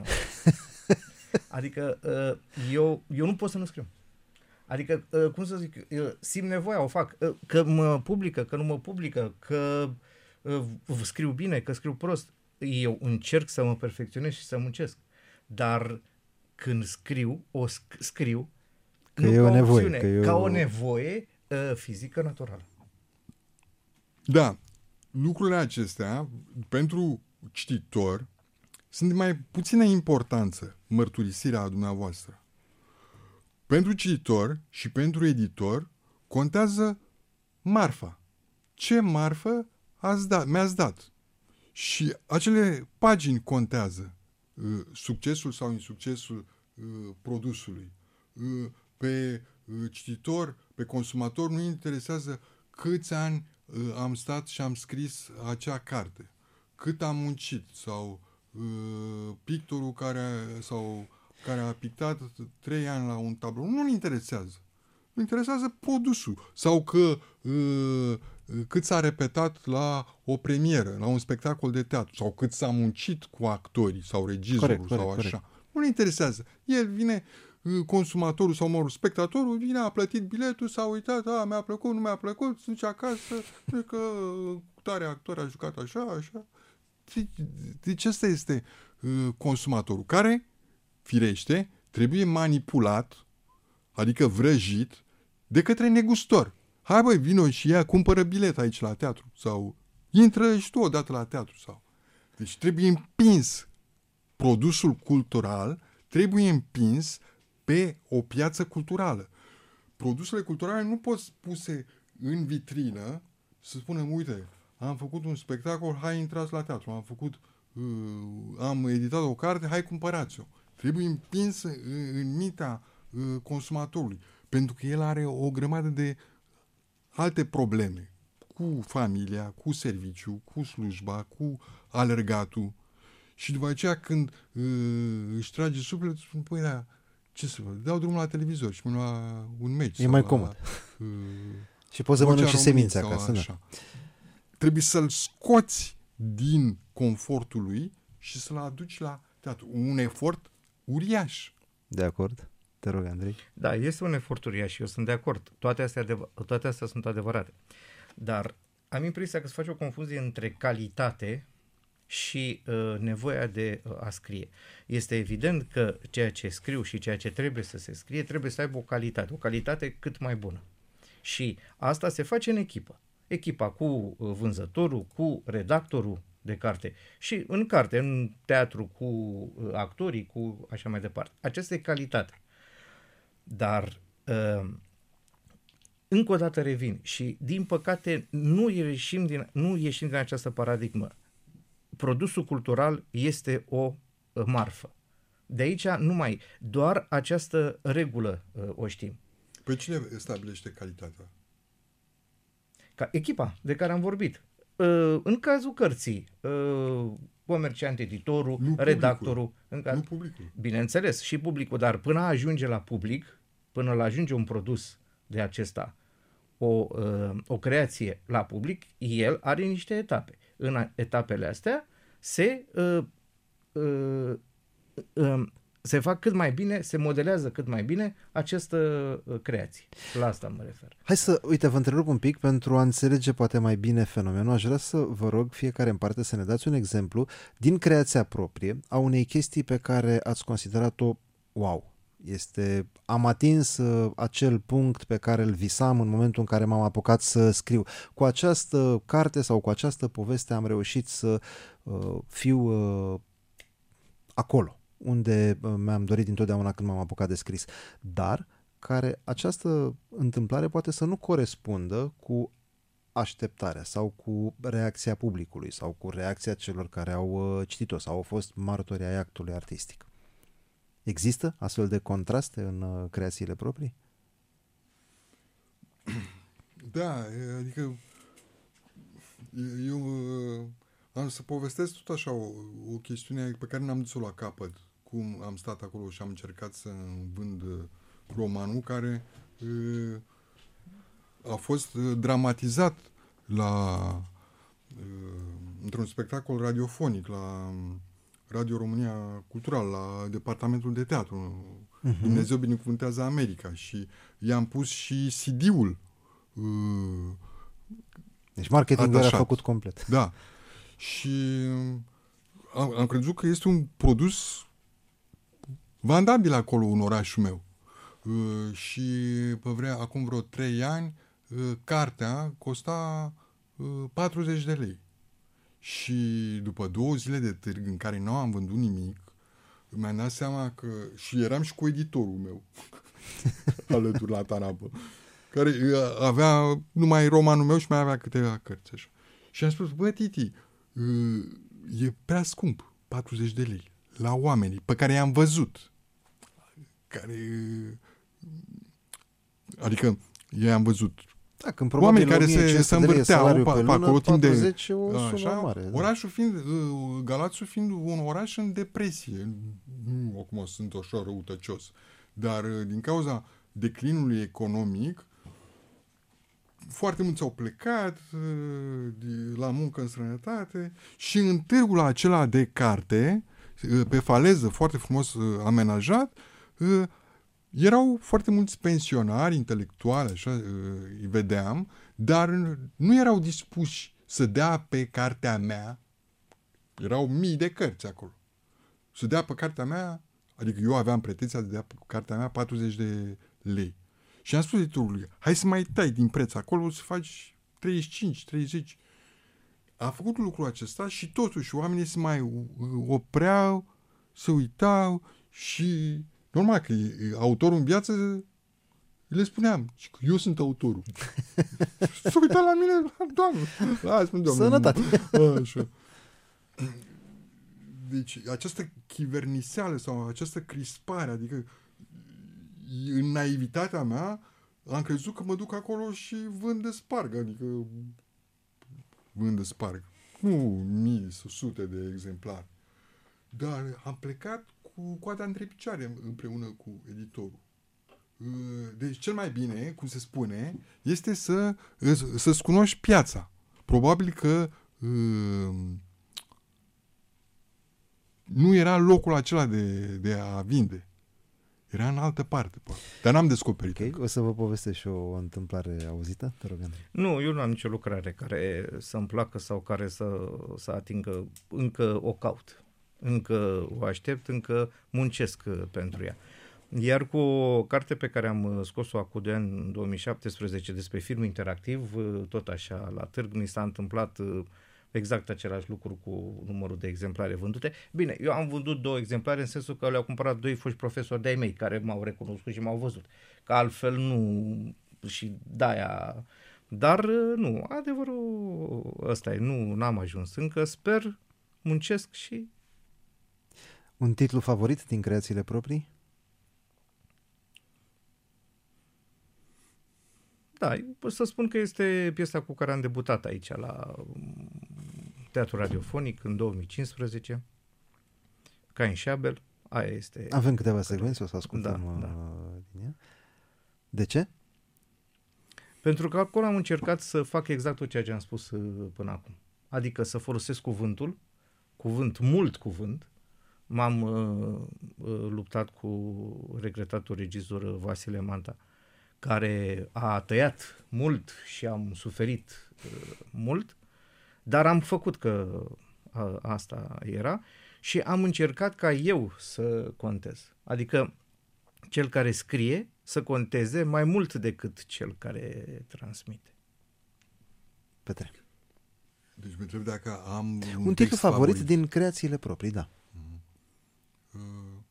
Adică eu, eu nu pot să nu scriu. Adică, cum să zic, simt nevoia, o fac. Că mă publică, că nu mă publică, că scriu bine, că scriu prost. Eu încerc să mă perfecționez și să muncesc. Dar când scriu, o scriu că nu e ca o o nevoie, opțiune, că e ca o... o nevoie fizică naturală. Da. Lucrurile acestea, pentru cititor, sunt de mai puțină importanță, mărturisirea dumneavoastră. Pentru cititor și pentru editor contează marfa. Ce marfă ați dat, mi-ați dat? Și acele pagini contează. Succesul sau insuccesul produsului. Pe cititor, pe consumator nu interesează câți ani am stat și am scris acea carte. Cât am muncit sau pictorul care sau care a pictat trei ani la un tablou. Nu-l interesează. Îl interesează produsul. Sau că uh, cât s-a repetat la o premieră, la un spectacol de teatru. Sau cât s-a muncit cu actorii sau regizorul corect, sau corect, așa. Corect. Nu-l interesează. El vine, uh, consumatorul sau, mă rog, spectatorul vine, a plătit biletul, s-a uitat, a, mi-a plăcut, nu mi-a plăcut, se duce acasă, că tare actor a jucat așa, așa. Deci ăsta este uh, consumatorul, care firește, trebuie manipulat, adică vrăjit, de către negustor. Hai băi, vino și ia, cumpără bilet aici la teatru. Sau intră și tu odată la teatru. Sau. Deci trebuie împins produsul cultural, trebuie împins pe o piață culturală. Produsele culturale nu pot puse în vitrină să spunem, uite, am făcut un spectacol, hai intrați la teatru. Am făcut am editat o carte, hai cumpărați-o. Trebuie împins în, în mintea consumatorului, pentru că el are o grămadă de alte probleme cu familia, cu serviciu, cu slujba, cu alergatul. Și după aceea când uh, își trage sufletul, spune, păi, da, ce să văd? Dau drumul la televizor și mă la un meci. E mai la, comod. Uh, și poți să mănânci și semințe acasă. Da. Trebuie să-l scoți din confortul lui și să-l aduci la teatru. Un efort uriaș. De acord? Te rog, Andrei. Da, este un efort uriaș și eu sunt de acord. Toate astea, adev- toate astea sunt adevărate. Dar am impresia că se face o confuzie între calitate și uh, nevoia de uh, a scrie. Este evident că ceea ce scriu și ceea ce trebuie să se scrie trebuie să aibă o calitate, o calitate cât mai bună. Și asta se face în echipă. Echipa cu uh, vânzătorul, cu redactorul de carte și în carte, în teatru, cu uh, actorii, cu așa mai departe. Aceasta e calitate. Dar uh, încă o dată revin și din păcate nu ieșim din, nu ieșim din această paradigmă. Produsul cultural este o uh, marfă. De aici numai, doar această regulă uh, o știm. Păi cine stabilește calitatea? Ca echipa de care am vorbit. Uh, în cazul cărții, uh, comerciant, editorul, nu redactorul. Publicul. În caz... Nu publicul. Bineînțeles, și publicul, dar până ajunge la public, până la ajunge un produs de acesta, o, uh, o creație la public, el are niște etape. În etapele astea se, uh, uh, uh, se fac cât mai bine, se modelează cât mai bine această uh, creație. La asta mă refer. Hai să, uite, vă întrerup un pic pentru a înțelege poate mai bine fenomenul. Aș vrea să vă rog fiecare în parte să ne dați un exemplu din creația proprie a unei chestii pe care ați considerat-o wow. Este, am atins uh, acel punct pe care îl visam în momentul în care m-am apucat să scriu. Cu această carte sau cu această poveste am reușit să uh, fiu uh, acolo unde uh, mi-am dorit dintotdeauna când m-am apucat de scris. Dar care această întâmplare poate să nu corespundă cu așteptarea sau cu reacția publicului sau cu reacția celor care au uh, citit-o sau au fost martori ai actului artistic. Există astfel de contraste în uh, creațiile proprii? Da, adică eu uh, am să povestesc tot așa o, o chestiune pe care n-am dus-o la capăt. Cum am stat acolo și am încercat să vând romanul care uh, a fost uh, dramatizat la uh, într-un spectacol radiofonic la Radio România Cultural, la departamentul de teatru. Uh-huh. Dumnezeu binecuvântează America și i-am pus și C D-ul. Uh, deci marketingul era făcut complet. Da. Și am, am crezut că este un produs vandabil acolo în orașul meu. Uh, și pe vrea, acum vreo trei ani, uh, cartea costa uh, patruzeci de lei. Și după două zile de târg în care nu am vândut nimic, mi-am dat seama că... Și eram și cu editorul meu alături la tanapă, care avea numai romanul meu și mai avea câteva cărți așa. Și am spus, bă, Titi, e prea scump, patruzeci de lei, la oamenii pe care i-am văzut. Care... Adică i-am văzut... Da, când oameni care se, se învârteau pe, pe acolo timp de... O așa, mare, da. Orașul fiind, Galațiu fiind un oraș în depresie. Nu, acum sunt așa răutăcios. Dar din cauza declinului economic, foarte mulți au plecat la muncă în străinătate și în târgul acela de carte, pe faleză, foarte frumos amenajat, erau foarte mulți pensionari intelectuali, așa îi vedeam, dar nu erau dispuși să dea pe cartea mea, erau mii de cărți acolo, să dea pe cartea mea, adică eu aveam pretenția de dea pe cartea mea patruzeci de lei. Și am spus editorului, hai să mai tai din preț acolo, să faci treizeci și cinci treizeci. A făcut lucrul acesta și totuși oamenii se mai opreau, se uitau și... Normal că autorul în viață le spuneam, eu sunt autorul. S-a uitat la mine, doamnă, lasă-mă, doamnă. Sănătate. Așa. deci această chiverniseală sau această crispare, adică în naivitatea mea am crezut că mă duc acolo și vând de sparg, adică vând de sparg. Nu mii sau sute de exemplare. Dar am plecat cu coada între picioare împreună cu editorul. Deci cel mai bine, cum se spune, este să, să-ți cunoști piața. Probabil că uh, nu era locul acela de, de a vinde. Era în altă parte, poate. Dar n-am descoperit. Ok, o să vă povestesc și o întâmplare auzită, te rog, Andrei. Nu, eu nu am nicio lucrare care să-mi placă sau care să, să atingă. Încă o caut. Încă o aștept, încă muncesc pentru ea. Iar cu o carte pe care am scos-o acum de ani, în două mii șaptesprezece, despre film interactiv, tot așa, la târg, mi s-a întâmplat exact același lucru cu numărul de exemplare vândute. Bine, eu am vândut două exemplare în sensul că le-au cumpărat doi foști profesori de-ai mei care m-au recunoscut și m-au văzut. Că altfel nu, și de-aia... Dar nu, adevărul ăsta e, nu, n-am ajuns încă, sper, muncesc și... Un titlu favorit din creațiile proprii? Da, pot să spun că este piesa cu care am debutat aici la Teatru Radiofonic în două mii cincisprezece. Cain și Abel, aia este... Avem câteva secvențe, o să ascultăm da, da. din ea. De ce? Pentru că acolo am încercat să fac exact tot ceea ce am spus până acum. Adică să folosesc cuvântul, cuvânt, mult cuvânt. M-am uh, uh, luptat cu regretatul regizor Vasile Manta, care a tăiat mult și am suferit uh, mult, dar am făcut că a, asta era și am încercat ca eu să contez. Adică cel care scrie să conteze mai mult decât cel care transmite. Petre. Deci mă întreb dacă am un, un titlu favorit, favorit din creațiile proprii, da. Uh-huh. Uh,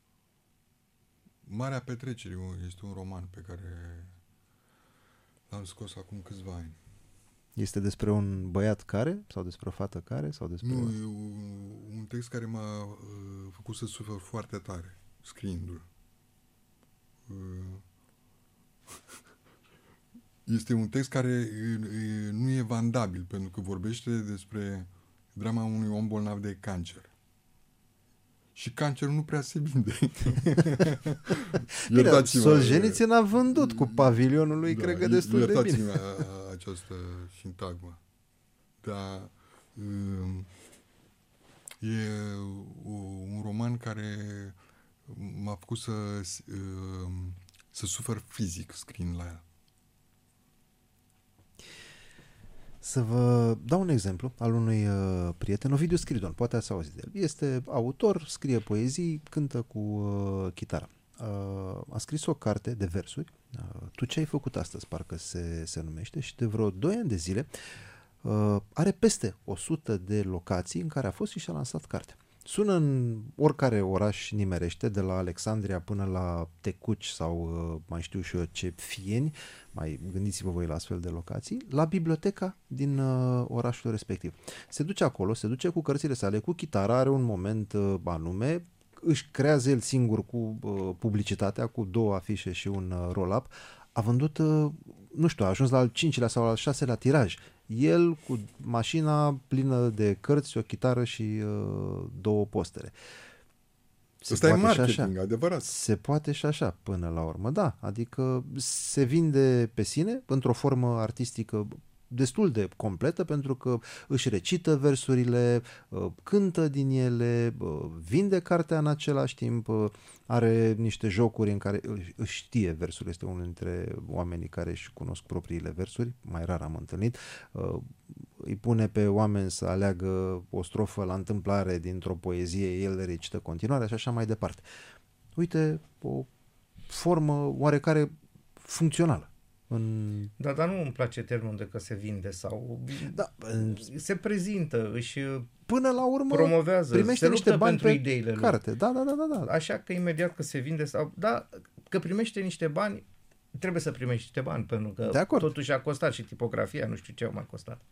Marea Petrecere este un roman pe care l-am scos acum câțiva ani. Este despre un băiat care? Sau despre o fată care? Sau despre... Nu, e un text care m-a uh, făcut să sufăr foarte tare, scriindu-l. Uh, este un text care uh, nu e vandabil, pentru că vorbește despre drama unui om bolnav de cancer. Și cancerul nu prea se vinde. Bine, Solzhenitsyn a vândut cu pavilionul lui, da, cred că destul de bine. Iertați-mă această sintagmă. Dar e un roman care m-a făcut să, să sufăr fizic scriind la el. Să vă dau un exemplu al unui uh, prieten, Ovidiu Schiridon, poate ați auzit de el. Este autor, scrie poezii, cântă cu uh, chitară. Uh, a scris o carte de versuri, uh, Tu ce ai făcut astăzi, parcă se, se numește, și de vreo doi ani de zile uh, are peste o sută de locații în care a fost și și-a lansat carte. Sună în oricare oraș nimerește, de la Alexandria până la Tecuci sau mai știu și eu ce Fieni, mai gândiți-vă voi la astfel de locații, la biblioteca din uh, orașul respectiv. Se duce acolo, se duce cu cărțile sale, cu chitara, are un moment uh, anume, își creează el singur cu uh, publicitatea, cu două afișe și un uh, roll-up, a vândut, uh, nu știu, a ajuns la al cincilea sau al șaselea tiraj. El cu mașina plină de cărți, o chitară și uh, două postere. Se Asta e marketing, adevărat. Se poate și așa, până la urmă, da. Adică se vinde pe sine, într-o formă artistică destul de completă, pentru că își recită versurile, cântă din ele, vinde cartea în același timp, are niște jocuri în care își știe versurile, este unul dintre oamenii care își cunosc propriile versuri, mai rar am întâlnit, îi pune pe oameni să aleagă o strofă la întâmplare dintr-o poezie, el le recită continuare și așa mai departe. Uite, o formă oarecare funcțională. În... Da, dar nu îmi place termenul de că se vinde sau da, se prezintă, își până la urmă promovează, primește se niște bani pentru ideile carte. lui. Da, da, da, da, da. Așa că imediat că se vinde sau da, că primește niște bani, trebuie să primești niște bani, pentru că totuși a costat și tipografia, nu știu ce a mai costat.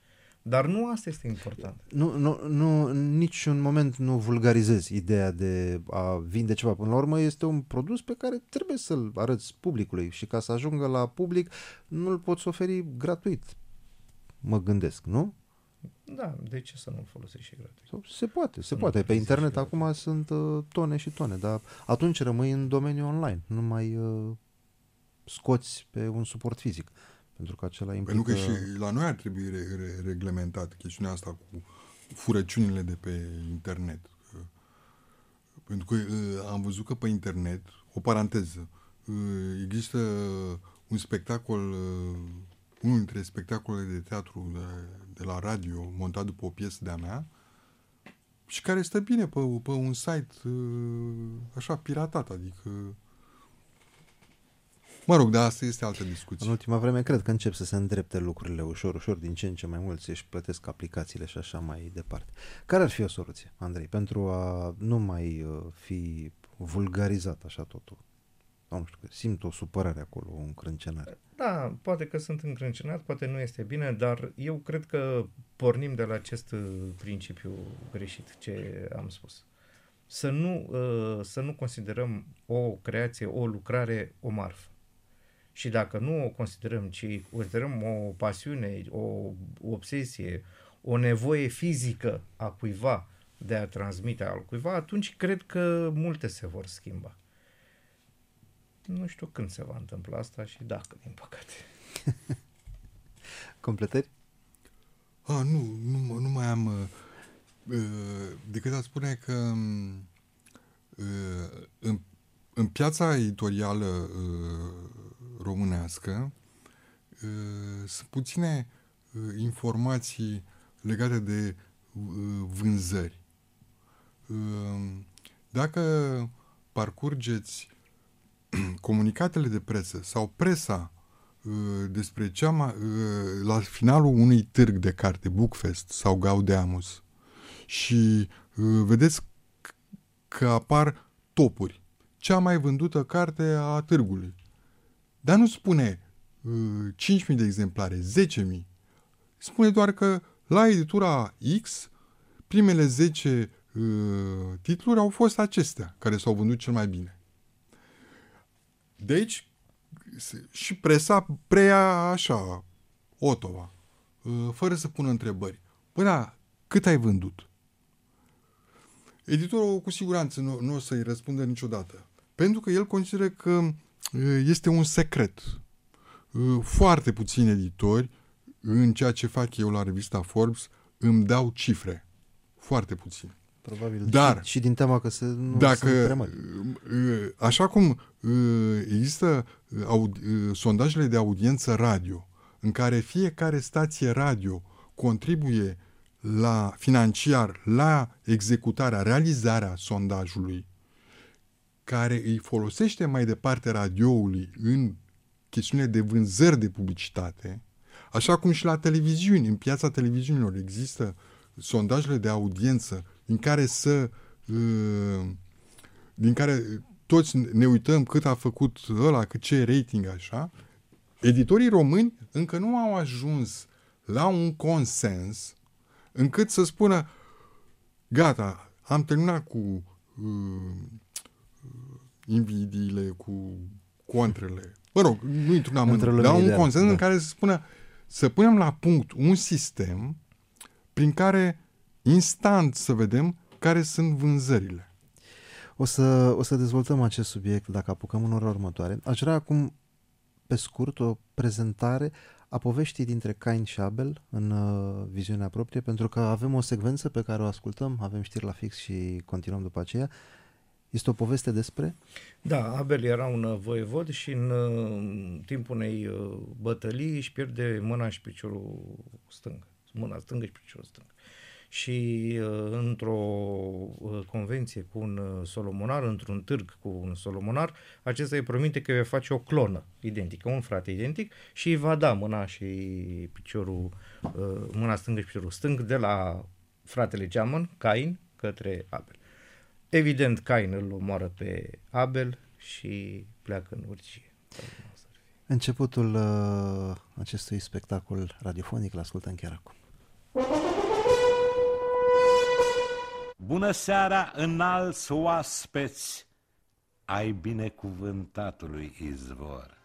Dar nu asta este important. Nu, nu, nu, în niciun moment nu vulgarizezi ideea de a vinde ceva. Până la urmă este un produs pe care trebuie să-l arăți publicului și ca să ajungă la public nu-l poți oferi gratuit, mă gândesc, nu? Da, de ce să nu-l folosești și gratuit? Sau se poate, se Nu poate. Pe trebuie să internet fie acum sunt uh, tone și tone, dar atunci rămâi în domeniul online, nu mai uh, scoți pe un suport fizic. Pentru că acela implică... Pentru că și la noi ar trebui re- re- reglementat chestiunea asta cu furăciunile de pe internet. Pentru că uh, am văzut că pe internet, o paranteză, uh, există un spectacol, uh, unul dintre spectacolele de teatru de, de la radio, montat după o piesă de-a mea, și care stă bine pe, pe un site uh, așa piratat, adică... Mă rog, dar asta este altă discuție. În ultima vreme cred că încep să se îndrepte lucrurile ușor, ușor, din ce în ce mai mulți își plătesc aplicațiile și așa mai departe. Care ar fi o soluție, Andrei, pentru a nu mai uh, fi vulgarizat așa totul? Sau nu știu, simt o supărare acolo, o încrâncenare. Da, poate că sunt încrâncenat, poate nu este bine, dar eu cred că pornim de la acest uh, principiu greșit ce am spus. Să nu, uh, să nu considerăm o creație, o lucrare, o marfă. Și dacă nu o considerăm, ci considerăm o pasiune, o obsesie, o nevoie fizică a cuiva de a transmite al cuiva, atunci cred că multe se vor schimba. Nu știu când se va întâmpla asta și dacă, din păcate. Completări? Ah, nu, nu, nu mai am... Uh, decât a spune că uh, în, în piața editorială uh, românească uh, sunt puține uh, informații legate de uh, vânzări. Uh, dacă parcurgeți comunicatele de presă sau presa uh, despre cea mai, uh, la finalul unui târg de carte, Bookfest sau Gaudeamus, și uh, vedeți că apar topuri. Cea mai vândută carte a târgului. Dar nu spune uh, cinci mii de exemplare, zece mii. Spune doar că la editura X primele zece uh, titluri au fost acestea care s-au vândut cel mai bine. De aici și presa preia așa, otova, uh, fără să pună întrebări. Păi da, cât ai vândut? Editorul cu siguranță nu, nu o să-i răspundă niciodată. Pentru că el consideră că este un secret. Foarte puțini editori, în ceea ce fac eu la revista Forbes, îmi dau cifre. Foarte puțini. Probabil. Dar, și, și din teama că se, nu dacă, sunt prea mari. Așa cum există sondajele de audiență radio, în care fiecare stație radio contribuie la financiar, la executarea, realizarea sondajului, care îi folosește mai departe radioului în chestiunile de vânzări de publicitate, așa cum și la televiziuni, în piața televiziunilor există sondajele de audiență în care să, din care toți ne uităm cât a făcut ăla, cât ce rating, așa, editorii români încă nu au ajuns la un consens încât să spună gata, am terminat cu uh, invidiile, cu contrele. Mă rog, nu intru în amănunt, dar un consens da. în care să spună să punem la punct un sistem prin care instant să vedem care sunt vânzările. O să, o să dezvoltăm acest subiect dacă apucăm în ora următoare. Aș vrea acum, pe scurt, o prezentare a poveștii dintre Cain și Abel în uh, viziunea proprie, pentru că avem o secvență pe care o ascultăm, avem știri la fix și continuăm după aceea. Este o poveste despre? Da, Abel era un voievod și în uh, timpul unei uh, bătălii își pierde mâna și piciorul stâng. Mâna stângă și piciorul stâng. Și uh, într-o uh, convenție cu un uh, solomonar, într-un târg cu un solomonar, acesta îi promite că îi va face o clonă identică, un frate identic, și îi va da mâna și piciorul, uh, mâna stângă și piciorul stâng de la fratele geamăn, Cain, către Abel. Evident, Cain îl omoară pe Abel și pleacă în urgie. Începutul uh, acestui spectacol radiofonic l-ascultăm chiar acum. Bună seara, înalți oaspeți ai binecuvântatului izvor.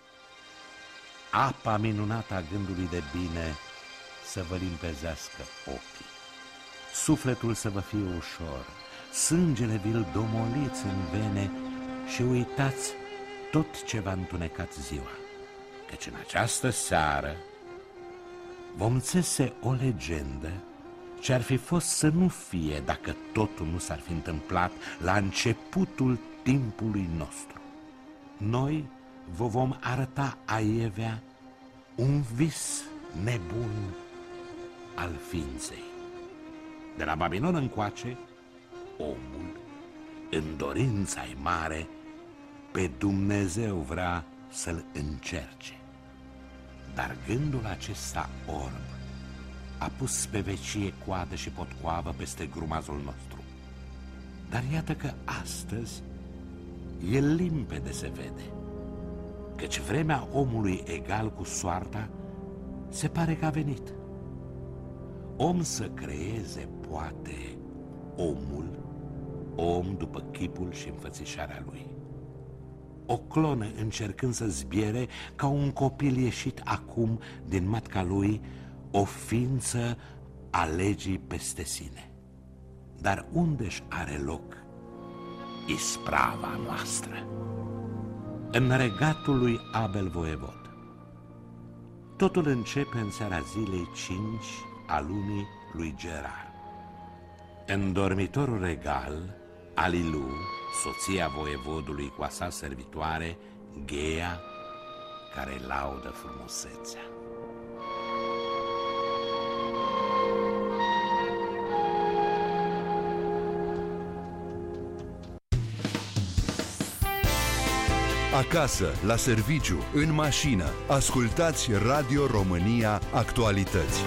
Apa minunată a gândului de bine să vă limpezească ochii, sufletul să vă fie ușor, sângele vi-l domoliți în vene și uitați tot ce v-a întunecat ziua, căci în această seară vom țese o legendă ce-ar fi fost să nu fie dacă totul nu s-ar fi întâmplat la începutul timpului nostru. Noi vă vom arăta aievea un vis nebun al ființei. De la Babilon încoace, omul, în dorința-i mare, pe Dumnezeu vrea să-l încerce. Dar gândul acesta orb a pus pe vecie coadă și potcoavă peste grumazul nostru. Dar iată că astăzi e limpede se vede, căci vremea omului egal cu soarta se pare că a venit. Om să creeze poate omul, om după chipul și înfățișarea lui. O clonă încercând să zbiere ca un copil ieșit acum din matca lui, o ființă a legii peste sine. Dar unde-și are loc isprava noastră? În regatul lui Abel voievod. Totul începe în seara zilei cinci a lunii lui Gerar. În dormitorul regal, Alilu, soția voievodului cu a sa servitoare, Gheia, care laudă frumusețea. Acasă, la serviciu, în mașină, ascultați Radio România Actualități.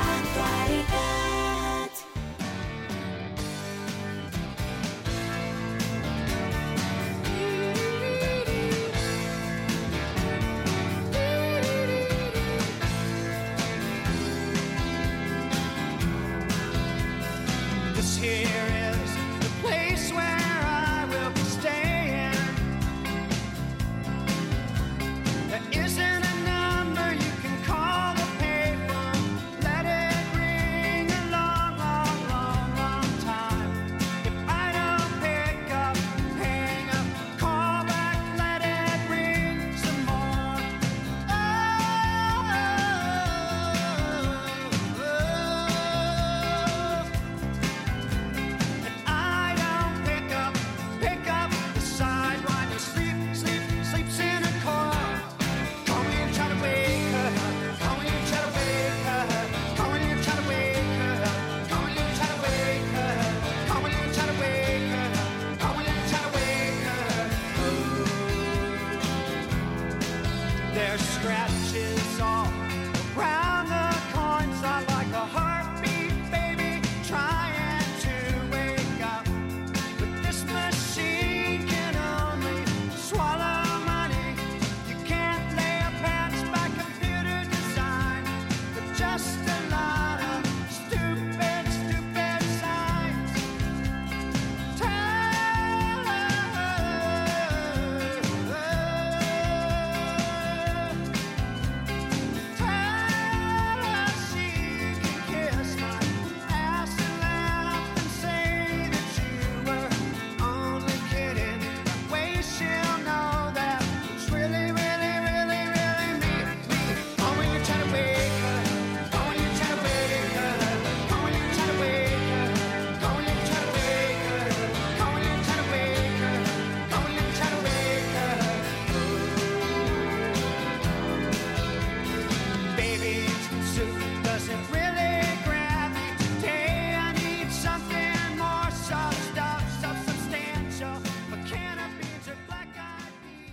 Their scratches all